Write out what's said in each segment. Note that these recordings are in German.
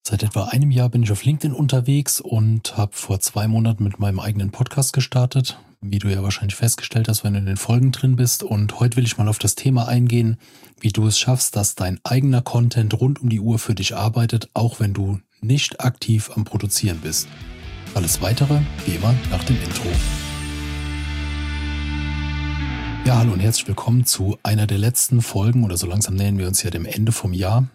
Seit etwa einem Jahr bin ich auf LinkedIn unterwegs und habe vor 2 Monaten mit meinem eigenen Podcast gestartet, wie du ja wahrscheinlich festgestellt hast, wenn du in den Folgen drin bist. Und heute will ich mal auf das Thema eingehen, wie du es schaffst, dass dein eigener Content rund um die Uhr für dich arbeitet, auch wenn du nicht aktiv am Produzieren bist. Alles Weitere, wie immer, nach dem Intro. Ja, hallo und herzlich willkommen zu einer der letzten Folgen, oder so langsam nähern wir uns ja dem Ende vom Jahr.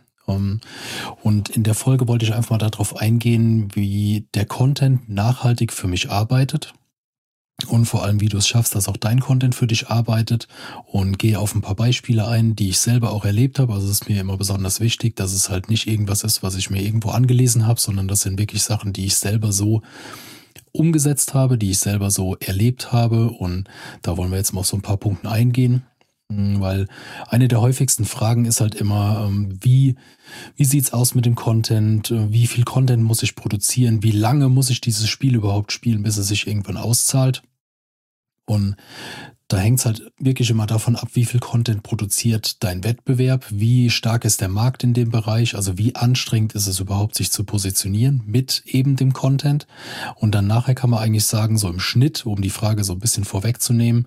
Und in der Folge wollte ich einfach mal darauf eingehen, wie der Content nachhaltig für mich arbeitet und vor allem, wie du es schaffst, dass auch dein Content für dich arbeitet, und gehe auf ein paar Beispiele ein, die ich selber auch erlebt habe. Also es ist mir immer besonders wichtig, dass es halt nicht irgendwas ist, was ich mir irgendwo angelesen habe, sondern das sind wirklich Sachen, die ich selber so umgesetzt habe, die ich selber so erlebt habe, und da wollen wir jetzt mal auf so ein paar Punkte eingehen. Weil eine der häufigsten Fragen ist halt immer, wie sieht's aus mit dem Content? Wie viel Content muss ich produzieren? Wie lange muss ich dieses Spiel überhaupt spielen, bis es sich irgendwann auszahlt? Und da hängt es halt wirklich immer davon ab, wie viel Content produziert dein Wettbewerb, wie stark ist der Markt in dem Bereich, also wie anstrengend ist es überhaupt, sich zu positionieren mit eben dem Content. Und dann nachher kann man eigentlich sagen, so im Schnitt, um die Frage so ein bisschen vorwegzunehmen,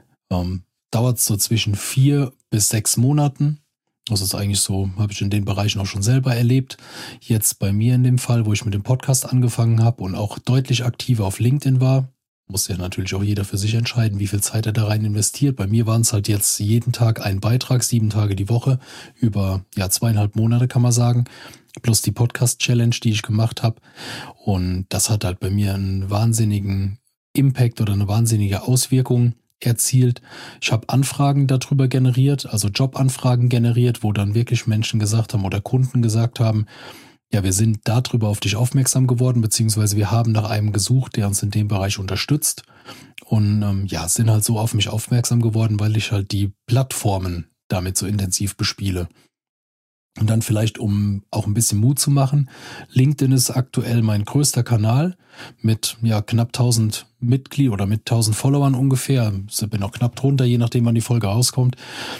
dauert es so zwischen 4 bis 6 Monaten. Das ist eigentlich so, habe ich in den Bereichen auch schon selber erlebt. Jetzt bei mir in dem Fall, wo ich mit dem Podcast angefangen habe und auch deutlich aktiver auf LinkedIn war, muss ja natürlich auch jeder für sich entscheiden, wie viel Zeit er da rein investiert. Bei mir waren es halt jetzt jeden Tag ein Beitrag, 7 Tage die Woche, über 2,5 Monate kann man sagen, plus die Podcast-Challenge, die ich gemacht habe. Und das hat halt bei mir einen wahnsinnigen Impact oder eine wahnsinnige Auswirkung erzielt. Ich habe Anfragen darüber generiert, also Jobanfragen generiert, wo dann wirklich Menschen gesagt haben oder Kunden gesagt haben, ja, wir sind darüber auf dich aufmerksam geworden, beziehungsweise wir haben nach einem gesucht, der uns in dem Bereich unterstützt, und sind halt so auf mich aufmerksam geworden, weil ich halt die Plattformen damit so intensiv bespiele. Und dann vielleicht, um auch ein bisschen Mut zu machen, LinkedIn ist aktuell mein größter Kanal mit knapp 1000 Mitgliedern oder mit 1000 Followern ungefähr. Ich bin auch knapp drunter, je nachdem wann die Folge rauskommt.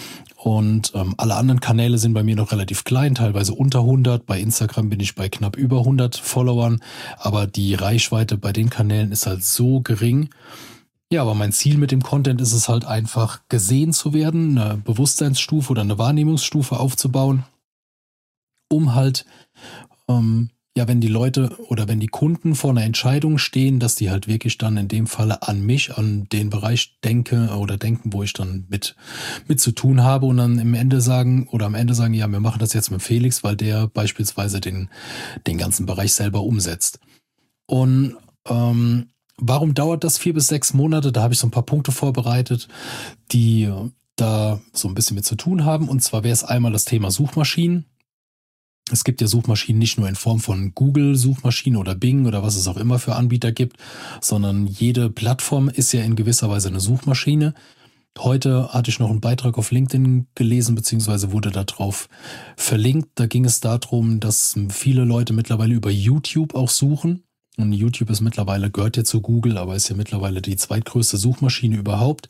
Und alle anderen Kanäle sind bei mir noch relativ klein, teilweise unter 100. Bei Instagram bin ich bei knapp über 100 Followern. Aber die Reichweite bei den Kanälen ist halt so gering. Ja, aber mein Ziel mit dem Content ist es halt einfach, gesehen zu werden, eine Bewusstseinsstufe oder eine Wahrnehmungsstufe aufzubauen, um halt, wenn die Leute oder wenn die Kunden vor einer Entscheidung stehen, dass die halt wirklich dann in dem Falle an mich, an den Bereich denken, wo ich dann mit zu tun habe, und dann am Ende sagen, ja, wir machen das jetzt mit Felix, weil der beispielsweise den ganzen Bereich selber umsetzt. Und warum dauert das 4 bis 6 Monate? Da habe ich so ein paar Punkte vorbereitet, die da so ein bisschen mit zu tun haben. Und zwar wäre es einmal das Thema Suchmaschinen. Es gibt ja Suchmaschinen nicht nur in Form von Google-Suchmaschinen oder Bing oder was es auch immer für Anbieter gibt, sondern jede Plattform ist ja in gewisser Weise eine Suchmaschine. Heute hatte ich noch einen Beitrag auf LinkedIn gelesen, beziehungsweise wurde darauf verlinkt. Da ging es darum, dass viele Leute mittlerweile über YouTube auch suchen. Und YouTube gehört ja zu Google, aber ist ja mittlerweile die zweitgrößte Suchmaschine überhaupt.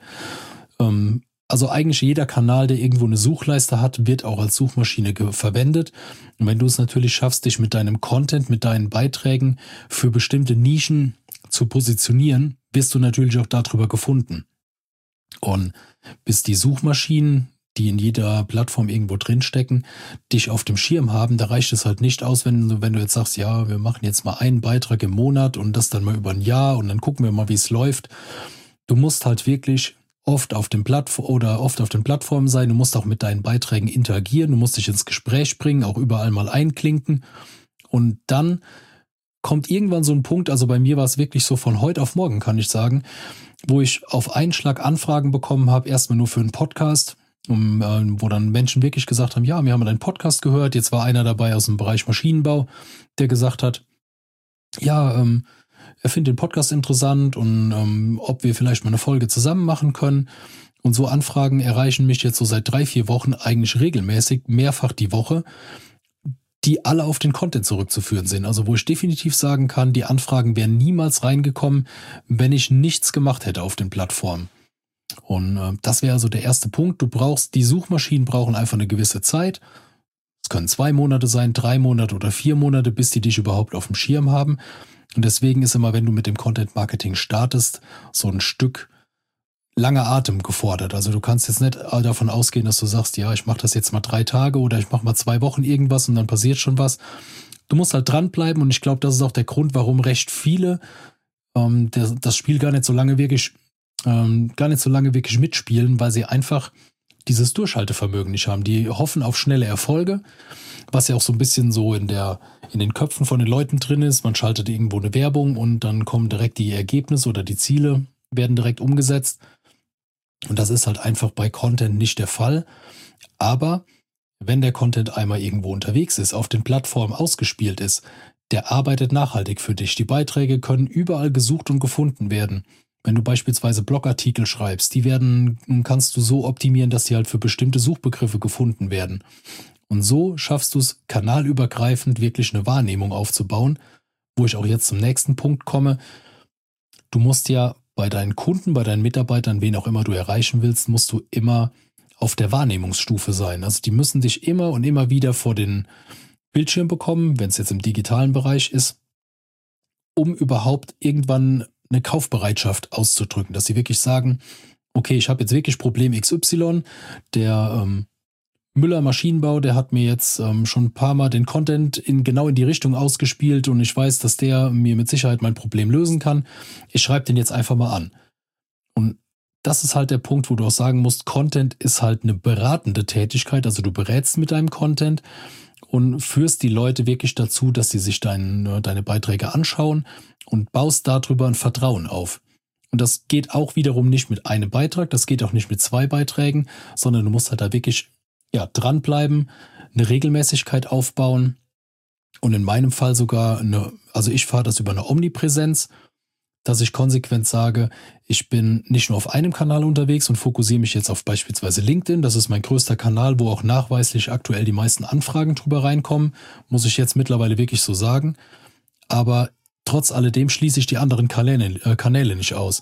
Also eigentlich jeder Kanal, der irgendwo eine Suchleiste hat, wird auch als Suchmaschine verwendet. Und wenn du es natürlich schaffst, dich mit deinem Content, mit deinen Beiträgen für bestimmte Nischen zu positionieren, wirst du natürlich auch darüber gefunden. Und bis die Suchmaschinen, die in jeder Plattform irgendwo drinstecken, dich auf dem Schirm haben, da reicht es halt nicht aus, wenn du jetzt sagst, ja, wir machen jetzt mal einen Beitrag im Monat und das dann mal über ein Jahr und dann gucken wir mal, wie es läuft. Du musst halt wirklich oft auf den Plattformen sein, du musst auch mit deinen Beiträgen interagieren, du musst dich ins Gespräch bringen, auch überall mal einklinken, und dann kommt irgendwann so ein Punkt, also bei mir war es wirklich so von heute auf morgen, kann ich sagen, wo ich auf einen Schlag Anfragen bekommen habe, erstmal nur für einen Podcast, wo dann Menschen wirklich gesagt haben, ja, wir haben deinen Podcast gehört. Jetzt war einer dabei aus dem Bereich Maschinenbau, der gesagt hat, ja, er findet den Podcast interessant und ob wir vielleicht mal eine Folge zusammen machen können. Und so Anfragen erreichen mich jetzt so seit 3-4 Wochen eigentlich regelmäßig, mehrfach die Woche, die alle auf den Content zurückzuführen sind. Also wo ich definitiv sagen kann, die Anfragen wären niemals reingekommen, wenn ich nichts gemacht hätte auf den Plattformen. Und das wäre also der erste Punkt. Die Suchmaschinen brauchen einfach eine gewisse Zeit. Es können 2 Monate sein, 3 Monate oder 4 Monate, bis die dich überhaupt auf dem Schirm haben. Und deswegen ist immer, wenn du mit dem Content Marketing startest, so ein Stück langer Atem gefordert. Also du kannst jetzt nicht davon ausgehen, dass du sagst, ja, ich mache das jetzt mal 3 Tage oder ich mache mal 2 Wochen irgendwas und dann passiert schon was. Du musst halt dranbleiben und ich glaube, das ist auch der Grund, warum recht viele das Spiel gar nicht so lange wirklich mitspielen, weil sie einfach dieses Durchhaltevermögen nicht haben. Die hoffen auf schnelle Erfolge, was ja auch so ein bisschen so in den Köpfen von den Leuten drin ist. Man schaltet irgendwo eine Werbung und dann kommen direkt die Ergebnisse oder die Ziele, werden direkt umgesetzt. Und das ist halt einfach bei Content nicht der Fall. Aber wenn der Content einmal irgendwo unterwegs ist, auf den Plattformen ausgespielt ist, der arbeitet nachhaltig für dich. Die Beiträge können überall gesucht und gefunden werden. Wenn du beispielsweise Blogartikel schreibst, kannst du so optimieren, dass die halt für bestimmte Suchbegriffe gefunden werden. Und so schaffst du es, kanalübergreifend wirklich eine Wahrnehmung aufzubauen, wo ich auch jetzt zum nächsten Punkt komme. Du musst ja bei deinen Kunden, bei deinen Mitarbeitern, wen auch immer du erreichen willst, musst du immer auf der Wahrnehmungsstufe sein. Also die müssen dich immer und immer wieder vor den Bildschirm bekommen, wenn es jetzt im digitalen Bereich ist, um überhaupt irgendwann eine Kaufbereitschaft auszudrücken, dass sie wirklich sagen, okay, ich habe jetzt wirklich Problem XY, der Müller Maschinenbau, der hat mir jetzt schon ein paar Mal den Content genau in die Richtung ausgespielt und ich weiß, dass der mir mit Sicherheit mein Problem lösen kann. Ich schreibe den jetzt einfach mal an. Und das ist halt der Punkt, wo du auch sagen musst, Content ist halt eine beratende Tätigkeit, also du berätst mit deinem Content und führst die Leute wirklich dazu, dass sie sich deine Beiträge anschauen und baust darüber ein Vertrauen auf. Und das geht auch wiederum nicht mit einem Beitrag, das geht auch nicht mit 2 Beiträgen, sondern du musst halt da wirklich dranbleiben, eine Regelmäßigkeit aufbauen und in meinem Fall sogar ich fahre das über eine Omnipräsenz, dass ich konsequent sage, ich bin nicht nur auf einem Kanal unterwegs und fokussiere mich jetzt auf beispielsweise LinkedIn, das ist mein größter Kanal, wo auch nachweislich aktuell die meisten Anfragen drüber reinkommen, muss ich jetzt mittlerweile wirklich so sagen, aber trotz alledem schließe ich die anderen Kanäle nicht aus.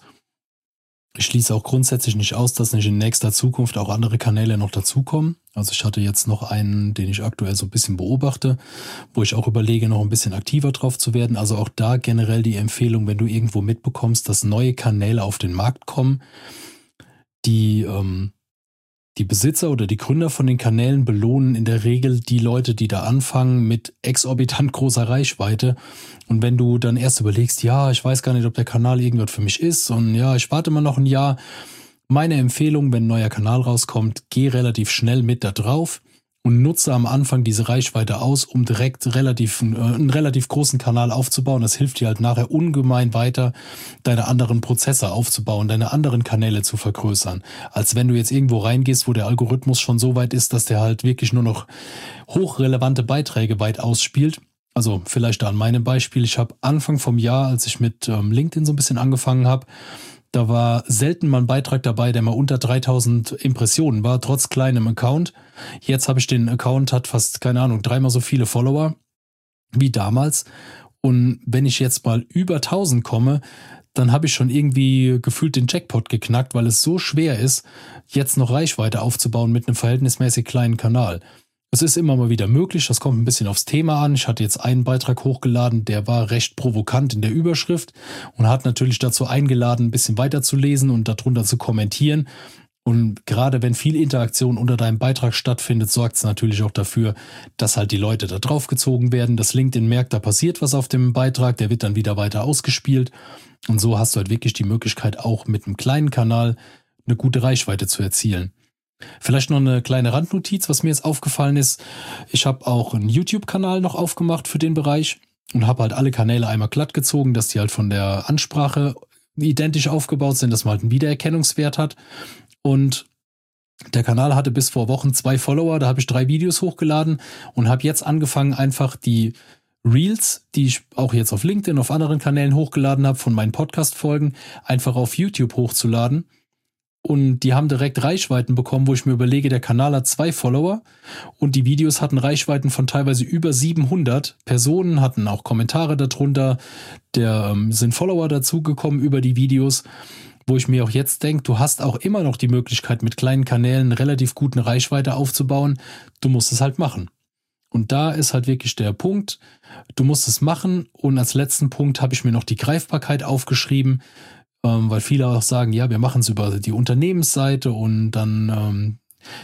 Ich schließe auch grundsätzlich nicht aus, dass nicht in nächster Zukunft auch andere Kanäle noch dazukommen. Also ich hatte jetzt noch einen, den ich aktuell so ein bisschen beobachte, wo ich auch überlege, noch ein bisschen aktiver drauf zu werden. Also auch da generell die Empfehlung, wenn du irgendwo mitbekommst, dass neue Kanäle auf den Markt kommen, die Besitzer oder die Gründer von den Kanälen belohnen in der Regel die Leute, die da anfangen mit exorbitant großer Reichweite. Und wenn du dann erst überlegst, ja, ich weiß gar nicht, ob der Kanal irgendwas für mich ist und ja, ich warte mal noch ein Jahr. Meine Empfehlung, wenn ein neuer Kanal rauskommt, geh relativ schnell mit da drauf und nutze am Anfang diese Reichweite aus, um direkt einen relativ großen Kanal aufzubauen. Das hilft dir halt nachher ungemein weiter, deine anderen Prozesse aufzubauen, deine anderen Kanäle zu vergrößern, als wenn du jetzt irgendwo reingehst, wo der Algorithmus schon so weit ist, dass der halt wirklich nur noch hochrelevante Beiträge weit ausspielt. Also vielleicht da an meinem Beispiel. Ich habe Anfang vom Jahr, als ich mit LinkedIn so ein bisschen angefangen habe, da war selten mal ein Beitrag dabei, der mal unter 3000 Impressionen war, trotz kleinem Account. Jetzt habe ich den Account, hat fast, keine Ahnung, 3-mal so viele Follower wie damals. Und wenn ich jetzt mal über 1000 komme, dann habe ich schon irgendwie gefühlt den Jackpot geknackt, weil es so schwer ist, jetzt noch Reichweite aufzubauen mit einem verhältnismäßig kleinen Kanal. Es ist immer mal wieder möglich, das kommt ein bisschen aufs Thema an. Ich hatte jetzt einen Beitrag hochgeladen, der war recht provokant in der Überschrift und hat natürlich dazu eingeladen, ein bisschen weiterzulesen und darunter zu kommentieren. Und gerade wenn viel Interaktion unter deinem Beitrag stattfindet, sorgt es natürlich auch dafür, dass halt die Leute da drauf gezogen werden, dass LinkedIn merkt, da passiert was auf dem Beitrag, der wird dann wieder weiter ausgespielt. Und so hast du halt wirklich die Möglichkeit, auch mit einem kleinen Kanal eine gute Reichweite zu erzielen. Vielleicht noch eine kleine Randnotiz, was mir jetzt aufgefallen ist. Ich habe auch einen YouTube-Kanal noch aufgemacht für den Bereich und habe halt alle Kanäle einmal glatt gezogen, dass die halt von der Ansprache identisch aufgebaut sind, dass man halt einen Wiedererkennungswert hat. Und der Kanal hatte bis vor Wochen 2 Follower, da habe ich 3 Videos hochgeladen und habe jetzt angefangen, einfach die Reels, die ich auch jetzt auf LinkedIn, auf anderen Kanälen hochgeladen habe, von meinen Podcast-Folgen, einfach auf YouTube hochzuladen. Und die haben direkt Reichweiten bekommen, wo ich mir überlege, der Kanal hat 2 Follower und die Videos hatten Reichweiten von teilweise über 700 Personen, hatten auch Kommentare darunter, sind Follower dazugekommen über die Videos, wo ich mir auch jetzt denke, du hast auch immer noch die Möglichkeit, mit kleinen Kanälen eine relativ guten Reichweite aufzubauen. Du musst es halt machen. Und da ist halt wirklich der Punkt, du musst es machen. Und als letzten Punkt habe ich mir noch die Greifbarkeit aufgeschrieben, weil viele auch sagen, ja, wir machen es über die Unternehmensseite und dann,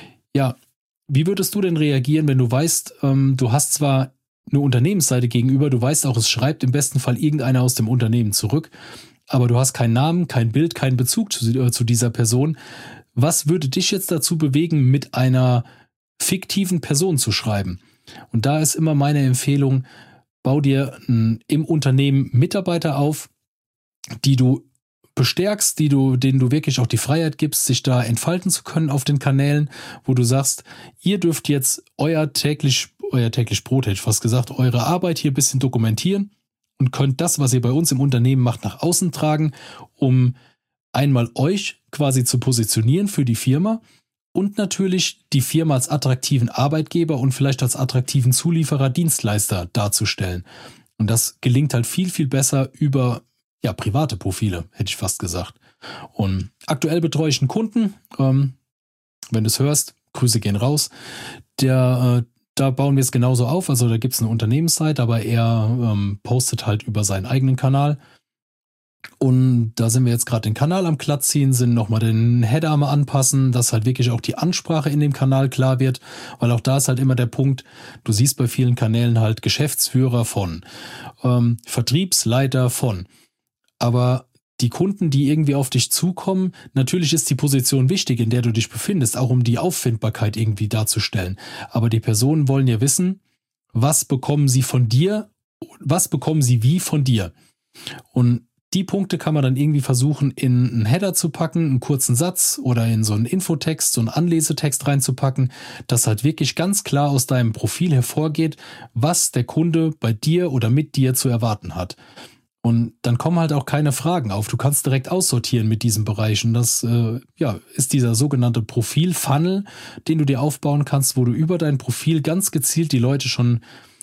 wie würdest du denn reagieren, wenn du weißt, du hast zwar eine Unternehmensseite gegenüber, du weißt auch, es schreibt im besten Fall irgendeiner aus dem Unternehmen zurück, aber du hast keinen Namen, kein Bild, keinen Bezug zu dieser Person. Was würde dich jetzt dazu bewegen, mit einer fiktiven Person zu schreiben? Und da ist immer meine Empfehlung, bau dir im Unternehmen Mitarbeiter auf, die du bestärkst, denen du wirklich auch die Freiheit gibst, sich da entfalten zu können auf den Kanälen, wo du sagst, ihr dürft jetzt euer täglich Brot, hätte ich fast gesagt, eure Arbeit hier ein bisschen dokumentieren und könnt das, was ihr bei uns im Unternehmen macht, nach außen tragen, um einmal euch quasi zu positionieren für die Firma und natürlich die Firma als attraktiven Arbeitgeber und vielleicht als attraktiven Zulieferer, Dienstleister darzustellen. Und das gelingt halt viel, viel besser über private Profile, hätte ich fast gesagt. Und aktuell betreue ich einen Kunden, wenn du es hörst, Grüße gehen raus, da bauen wir es genauso auf, also da gibt es eine Unternehmensseite, aber er postet halt über seinen eigenen Kanal. Und da sind wir jetzt gerade den Kanal am glatt ziehen, sind nochmal den Header am anpassen, dass halt wirklich auch die Ansprache in dem Kanal klar wird, weil auch da ist halt immer der Punkt, du siehst bei vielen Kanälen halt Geschäftsführer von, Vertriebsleiter von, aber die Kunden, die irgendwie auf dich zukommen, natürlich ist die Position wichtig, in der du dich befindest, auch um die Auffindbarkeit irgendwie darzustellen, aber die Personen wollen ja wissen, was bekommen sie von dir, was bekommen sie wie von dir, und die Punkte kann man dann irgendwie versuchen, in einen Header zu packen, einen kurzen Satz oder in so einen Infotext, so einen Anlesetext reinzupacken, dass halt wirklich ganz klar aus deinem Profil hervorgeht, was der Kunde bei dir oder mit dir zu erwarten hat. Und dann kommen halt auch keine Fragen auf. Du kannst direkt aussortieren mit diesen Bereichen. Das ist dieser sogenannte Profil-Funnel, den du dir aufbauen kannst, wo du über dein Profil ganz gezielt die Leute schon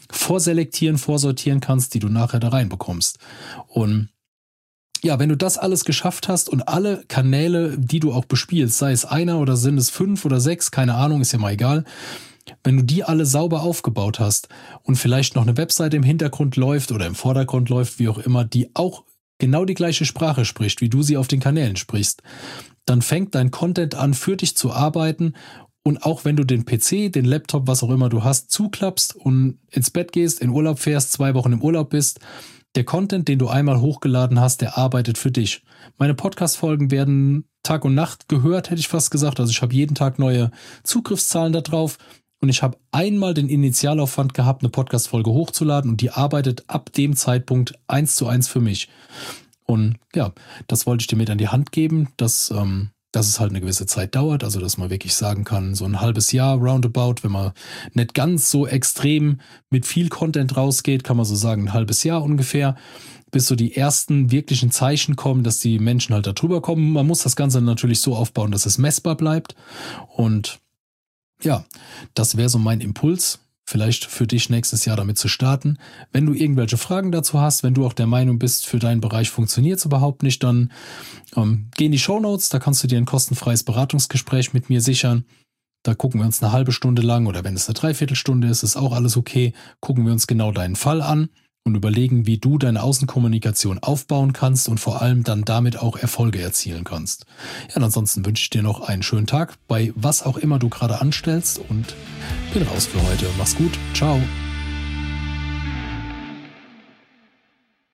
vorsortieren kannst, die du nachher da reinbekommst. Und ja, wenn du das alles geschafft hast und alle Kanäle, die du auch bespielst, sei es einer oder sind es 5 oder 6, keine Ahnung, ist ja mal egal, wenn du die alle sauber aufgebaut hast und vielleicht noch eine Webseite im Hintergrund läuft oder im Vordergrund läuft, wie auch immer, die auch genau die gleiche Sprache spricht, wie du sie auf den Kanälen sprichst, dann fängt dein Content an, für dich zu arbeiten. Und auch wenn du den PC, den Laptop, was auch immer du hast, zuklappst und ins Bett gehst, in Urlaub fährst, 2 Wochen im Urlaub bist, der Content, den du einmal hochgeladen hast, der arbeitet für dich. Meine Podcast-Folgen werden Tag und Nacht gehört, hätte ich fast gesagt. Also ich habe jeden Tag neue Zugriffszahlen da drauf. Und ich habe einmal den Initialaufwand gehabt, eine Podcast-Folge hochzuladen. Und die arbeitet ab dem Zeitpunkt 1:1 für mich. Und ja, das wollte ich dir mit an die Hand geben, dass es halt eine gewisse Zeit dauert, also dass man wirklich sagen kann, so ein halbes Jahr roundabout, wenn man nicht ganz so extrem mit viel Content rausgeht, kann man so sagen, ein halbes Jahr ungefähr, bis so die ersten wirklichen Zeichen kommen, dass die Menschen halt da drüber kommen. Man muss das Ganze natürlich so aufbauen, dass es messbar bleibt. Und ja, das wäre so mein Impuls, vielleicht für dich nächstes Jahr damit zu starten. Wenn du irgendwelche Fragen dazu hast, wenn du auch der Meinung bist, für deinen Bereich funktioniert es überhaupt nicht, dann geh in die Shownotes, da kannst du dir ein kostenfreies Beratungsgespräch mit mir sichern. Da gucken wir uns eine halbe Stunde lang oder wenn es eine Dreiviertelstunde ist, ist auch alles okay. Gucken wir uns genau deinen Fall an und überlegen, wie du deine Außenkommunikation aufbauen kannst und vor allem dann damit auch Erfolge erzielen kannst. Ja, und ansonsten wünsche ich dir noch einen schönen Tag bei was auch immer du gerade anstellst und bin raus für heute. Mach's gut. Ciao.